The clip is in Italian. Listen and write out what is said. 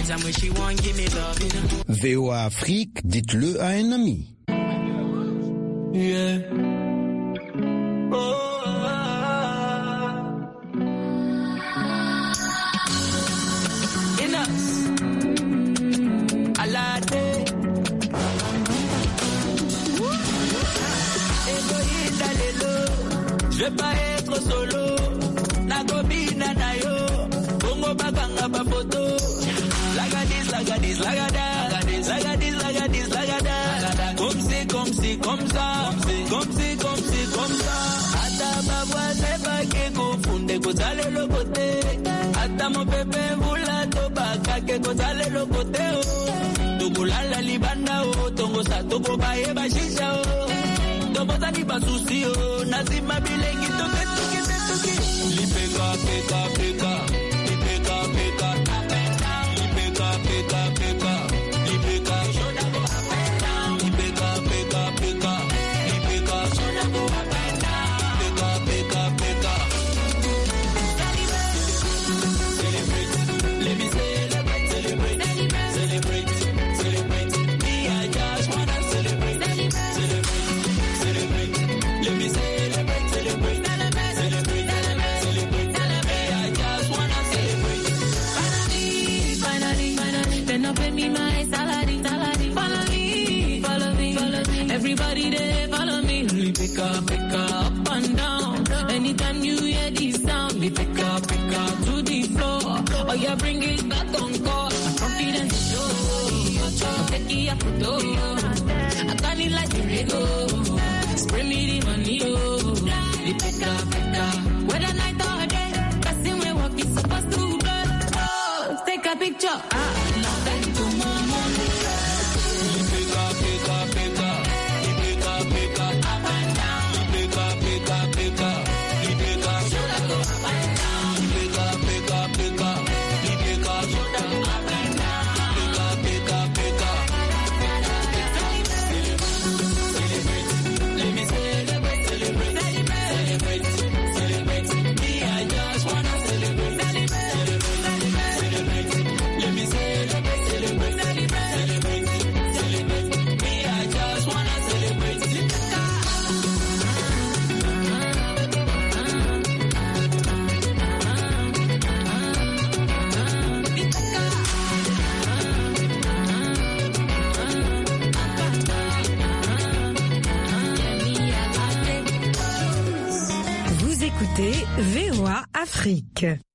Anytime when she want, give me love, you know. VOA Afrique, dites-le à un ami. Yeah. Oh. Je vais pas être solo. Nagobina nayo. Bongo baganga ba photo. Lagadis, lagadis, lagada. Lagadis, lagadis, lagada. Comme c'est, comme c'est, comme ça. Comme c'est, comme c'est, comme ça. Ata babwa se pa ke confunde ko tale lo kote. Ata mo pepe vula to baka ke ko tale lo kote. Tugulala libanda o tongo sa togo bae ba shisha o. Bota ni basusi o nazima bilengi toke toke toke lipeka peka peka lipeka peka lipeka peka peka lipeka shoda go up and down lipeka peka peka lipeka shoda go up and down peka peka peka celebrate let me celebrate celebrate celebrate celebrate me I just wanna celebrate celebrate. Let me celebrate, celebrate, celebrate, celebrate, celebrate, celebrate. I just wanna celebrate. Finally, finally, then up in me my salary. Finally, follow me. Everybody there, follow me. We pick up and down. Anytime you hear this sound, we pick up to the floor. Oh yeah, bring it back on call. My confidence is low. Take it up, I got it like a Lego. Spray me the money, oh. The peka. Whether night or day, passing we walk is supposed to blood. Oh, take a picture. Now then to mama. The peka. The peka. Up and down. The peka. The peka. Shoulda go up and down. The peka. The peka. Shoulda go up and down. Peka. Let me celebrate, celebrate, celebrate, celebrate. Me, I just wanna celebrate, celebrate, celebrate. Let me celebrate, celebrate, celebrate, celebrate. Me, I just wanna celebrate. Vous écoutez VOA Afrique.